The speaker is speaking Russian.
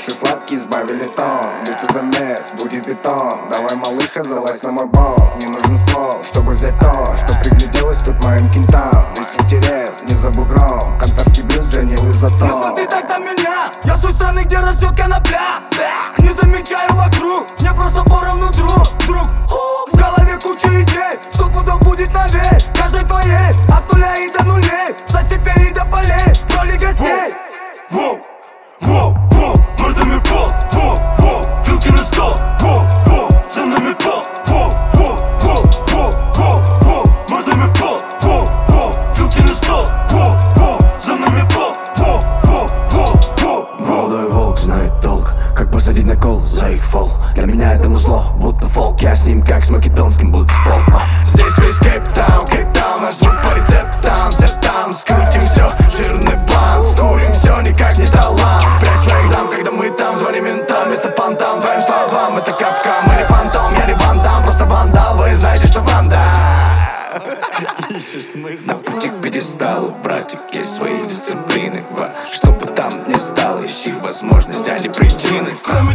Наши сладкие избавили тон. Битый замес, будет бетон. Давай, малыха, залазь на мой бол. Не нужен ствол, чтобы взять то, что пригляделось тут моим кентам. Весь интерес не за бугром. Кантарский блюз, Дженни Лизатон. Не смотри так на меня, я с той страны, где растет конопля. Не замечаю вокруг, мне просто поровну друг. В голове куча идей, 100 пудов будет новей. Каждой твоей, от нуля и до нулей, со степей и до полей, в роли гостей. Воу, воу, воу, мордами пол, воу, воу, вилки на стол, воу, воу, за нами пол, воу, воу, воу, воу, воу, воу, мордами пол, воу, воу, вилки на стол, воу, воу, за нами пол, воу, воу, воу, воу. Молодой волк знает толк, как посадить на кол за их фол. Для меня это музло, будто фолк. Я с ним как с македонским бутсфол. Здесь весь кейптаун, наш звук по рецептам. Там скрутим все, жирный блант. Скурим все, никак не талант. Прячь своих дам, когда мы там, звоним ментам. Вместо фантом, твоим словам, это капкан. Мы не фантом, я не вандам, просто вандал. Вы знаете, что ванда. Ищешь смысл на пути к пьедесталу, братик, есть свои дисциплины. Что бы там ни стало, ищи возможности, а не причины. Кроме